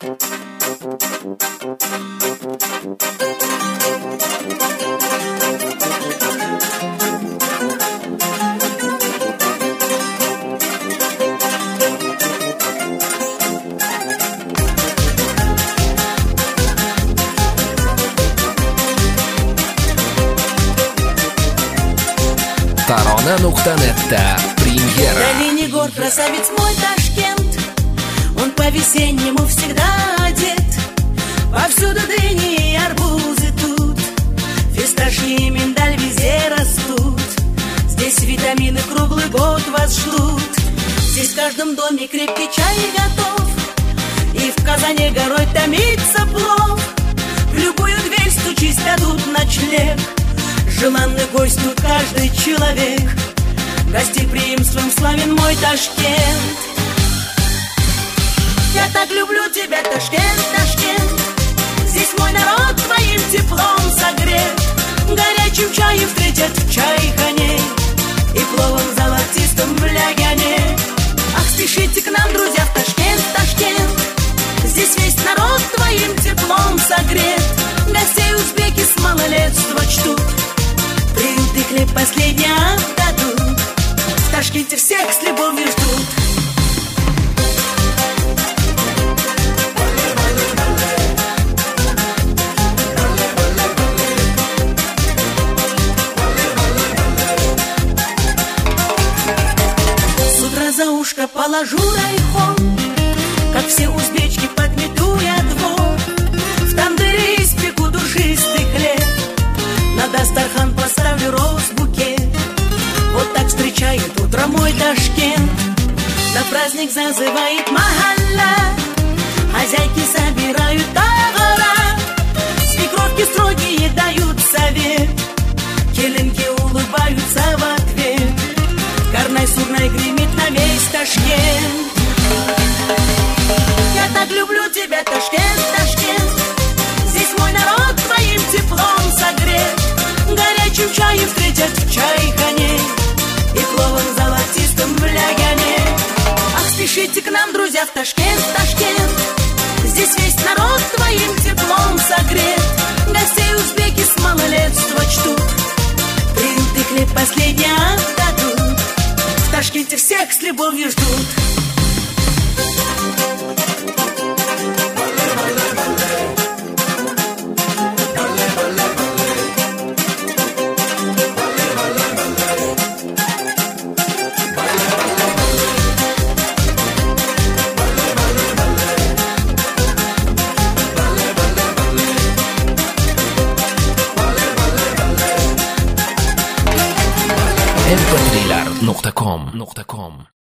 Tarona.net'da премьера. В долине гор красавец мой Ташкент, он по-весеннему всегда одет. Повсюду дыни и арбузы тут, фисташки и миндаль везде растут. Здесь витамины круглый год вас ждут. Здесь в каждом доме крепкий чай готов, и в казане горой томится плов. В любую дверь стучись, дадут ночлег. Желанный гость тут каждый человек. Гостеприимством славен мой Ташкент. Я так люблю тебя, Ташкент, Ташкент. Здесь мой народ твоим теплом согрет. Горячим чаем встретят в чайхане и пловом золотистым в лягяне. Ах, спешите к нам, друзья, в Ташкент, Ташкент. Здесь весь народ твоим теплом согрет. Гостей узбеки с малолетства чтут. Приют и хлеб последний отдадут. В Ташкенте всех с любовью ждут. С утра за ушко положу райхон, как все узбечки подмету я двор. В тандыре испеку душистый хлеб, на дастархан поставлю роз-букет. Вот так встречает утром мой Ташкент. На праздник зазывает махалла, хозяйки собирают товара. Свекровки строгие дают совет, келинки улыбаются в ответ. Карнай-сурнай гремит на весь Ташкент. Я так люблю тебя, Ташкент, Ташкент. Здесь мой народ твоим теплом согрет. Горячим чаем встретят в чайхане и пловом золотистым в лягяне. Ах, спешите к нам, друзья, в Ташкент, Ташкент. Здесь весь народ твоим теплом согрет. Гостей узбеки с малолетства чтут. Приют и хлеб последний отдадут. В Ташкенте всех с любовью ждут. mp3lar.com